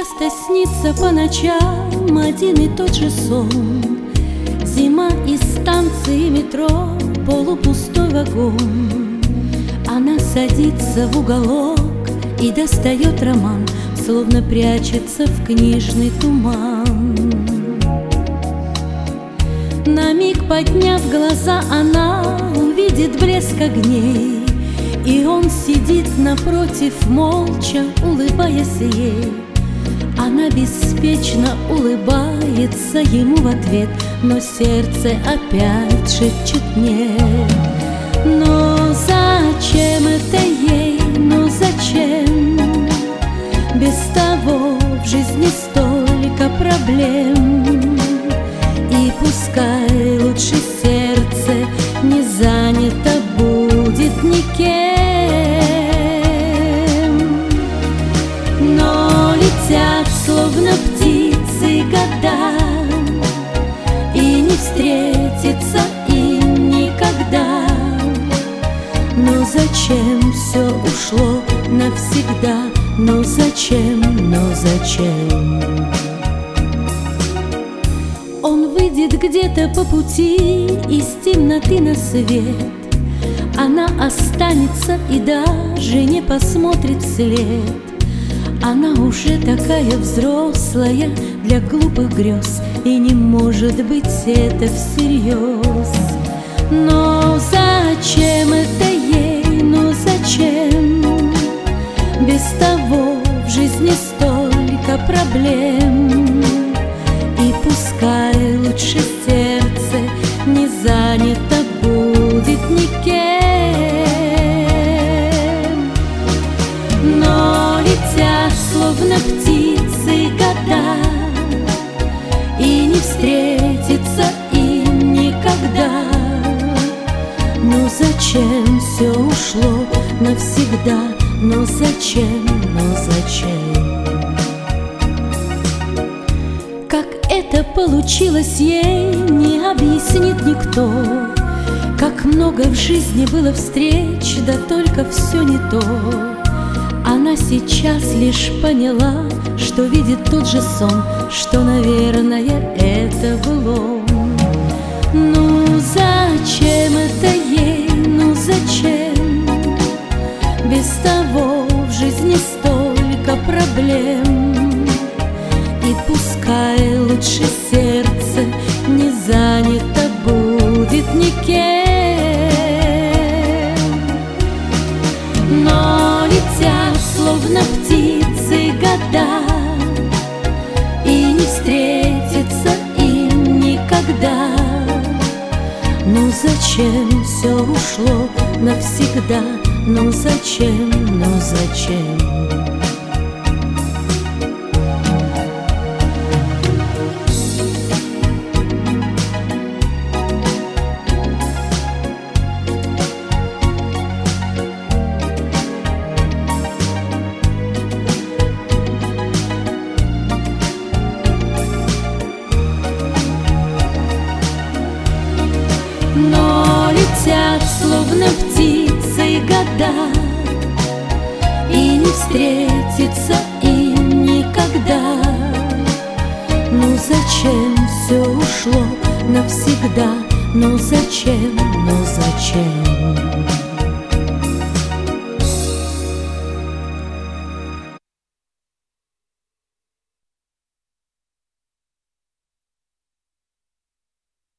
часто снится по ночам один и тот же сон. Зима и станции метро, полупустой вагон. Она садится в уголок и достает роман, словно прячется в книжный туман. На миг подняв глаза, она увидит блеск огней, и он сидит напротив, молча улыбаясь ей. Она беспечно улыбается ему в ответ, но сердце опять шепчет «нет». Но зачем это ей, ну зачем? Без того в жизни столько проблем. И пускай лучше сердце не занято будет никем. Но летят словно птицы года, и не встретится им никогда. Но зачем все ушло навсегда? Но зачем, но зачем? Он выйдет где-то по пути из темноты на свет. Она останется и даже не посмотрит вслед. Она уже такая взрослая для глупых грез, и не может быть это всерьез. Но зачем это ей, ну зачем? Без того в жизни столько проблем. И пускай лучше сердце не занято будет никем. Но летят словно птицы года, и не встретится им никогда. Но зачем все ушло навсегда? Но зачем, но зачем? Как это получилось ей, не объяснит никто. Как много в жизни было встреч, да только все не то. Она сейчас лишь поняла, что видит тот же сон, что, наверное, это было. Ну зачем это ей, ну зачем? Без того в жизни столько проблем. И пускай лучше сердце не занято будет никем. Но летят словно птицы года, и не встретится им никогда. Ну зачем все ушло навсегда? Ну зачем, ну зачем? Но летят словно птицы года, и не встретится им никогда. Ну зачем все ушло навсегда? Ну зачем, ну зачем?